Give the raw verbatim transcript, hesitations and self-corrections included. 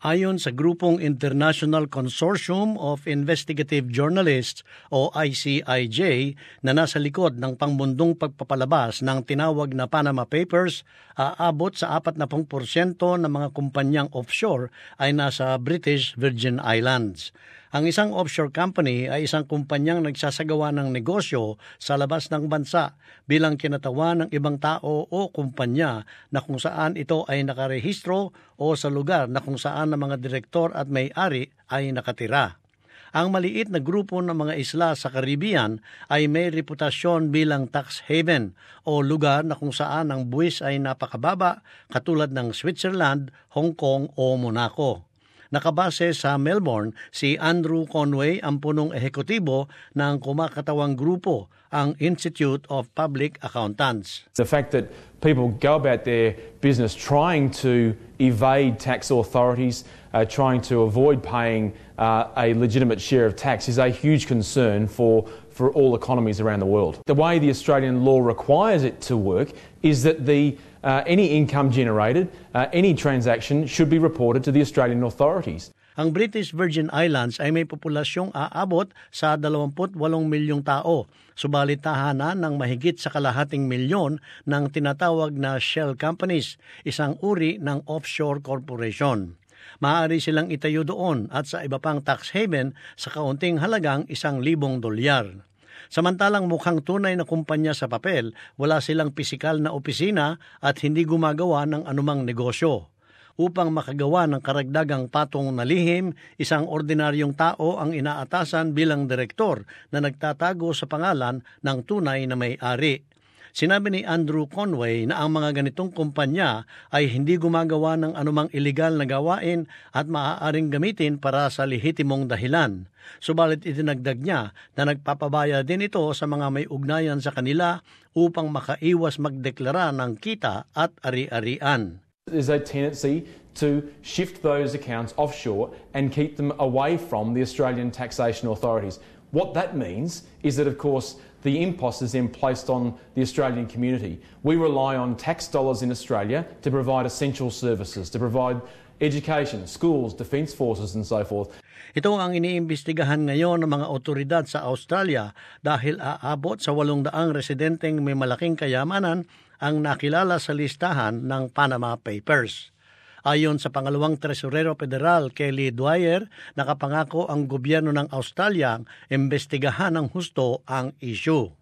Ayon sa grupong International Consortium of Investigative Journalists o I C I J na nasa likod ng pangmundong pagpapalabas ng tinawag na Panama Papers, aabot sa apat na porsyento ng mga kumpanyang offshore ay nasa British Virgin Islands. Ang isang offshore company ay isang kumpanyang nagsasagawa ng negosyo sa labas ng bansa bilang kinatawan ng ibang tao o kumpanya na kung saan ito ay nakarehistro o sa lugar na kung saan ang mga direktor at may-ari ay nakatira. Ang maliit na grupo ng mga isla sa Caribbean ay may reputasyon bilang tax haven o lugar na kung saan ang buwis ay napakababa katulad ng Switzerland, Hong Kong o Monaco. Nakabase sa Melbourne, si Andrew Conway ang punong ehekutibo ng kumakatawang grupo, ang Institute of Public Accountants. The fact that people go about their business trying to evade tax authorities, uh, trying to avoid paying uh, a legitimate share of tax is a huge concern for for all economies around the world. The way the Australian law requires it to work is that the uh, any income generated, uh, any transaction should be reported to the Australian authorities. Ang British Virgin Islands ay may populasyong aabot sa dalawampu't walong milyong tao, subalit tahanan ng mahigit sa kalahating milyon ng tinatawag na shell companies, isang uri ng offshore corporation. Maaari silang itayo doon at sa iba pang tax haven sa kaunting halagang isang libong dolyar. Samantalang mukhang tunay na kumpanya sa papel, wala silang pisikal na opisina at hindi gumagawa ng anumang negosyo. Upang makagawa ng karagdagang patong na lihim, isang ordinaryong tao ang inaatasan bilang direktor na nagtatago sa pangalan ng tunay na may-ari. Sinabi ni Andrew Conway na ang mga ganitong kumpanya ay hindi gumagawa ng anumang iligal na gawain at maaaring gamitin para sa lehitimong dahilan. Subalit itinagdag niya na nagpapabaya din ito sa mga may ugnayan sa kanila upang makaiwas magdeklara ng kita at ari-arian. There's a tendency to shift those accounts offshore and keep them away from the Australian taxation authorities. What that means is that, of course, the impost is then placed on the Australian community. We rely on tax dollars in Australia to provide essential services, to provide education, schools, defence forces and so forth. Ito ang iniimbestigahan ngayon ng mga otoridad sa Australia dahil aabot sa walong daang residenteng may malaking kayamanan ang nakilala sa listahan ng Panama Papers. Ayon sa pangalawang Tresurero Federal, Kelly Dwyer, nakapangako ang gobyerno ng Australia imbestigahan ng husto ang issue.